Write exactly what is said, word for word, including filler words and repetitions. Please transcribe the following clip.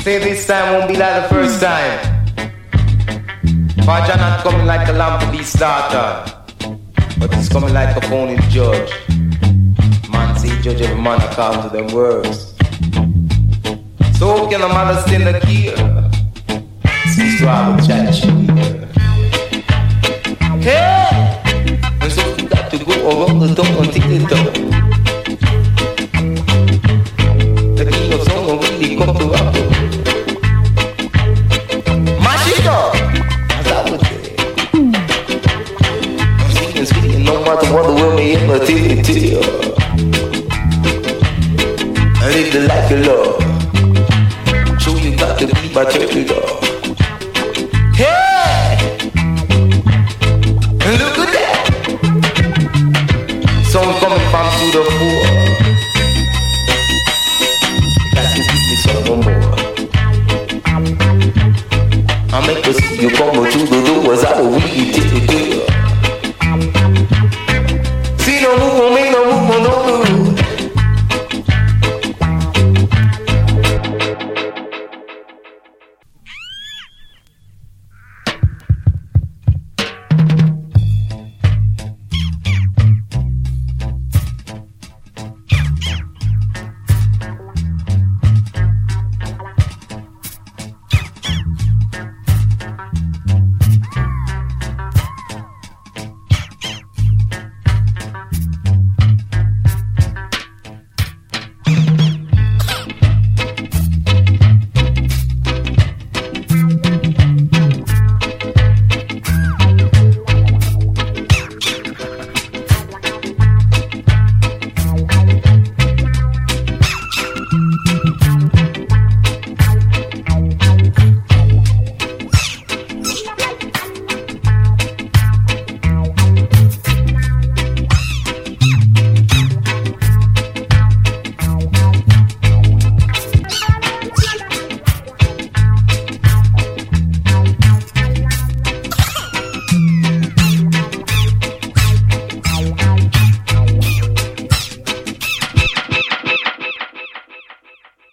Say this time won't be like the first time. Faja not coming like a lamb to be slaughtered, but he's coming like a phony judge. Man say judge every man according to them words. So how can a mother stand the key? Cease to have a judge. Hey! And so you got to go around the tongue and take it down. The king of song will really come to rap. Mash it up! As I would say. I'm speaking, speaking, no matter what the world may ever tell it to you. I live the life of love. So you got to be my turkey dog. Hey! Look at that! Someone coming from to the floor. Got to give me some more. I make us see you come to the doors. I will really take it.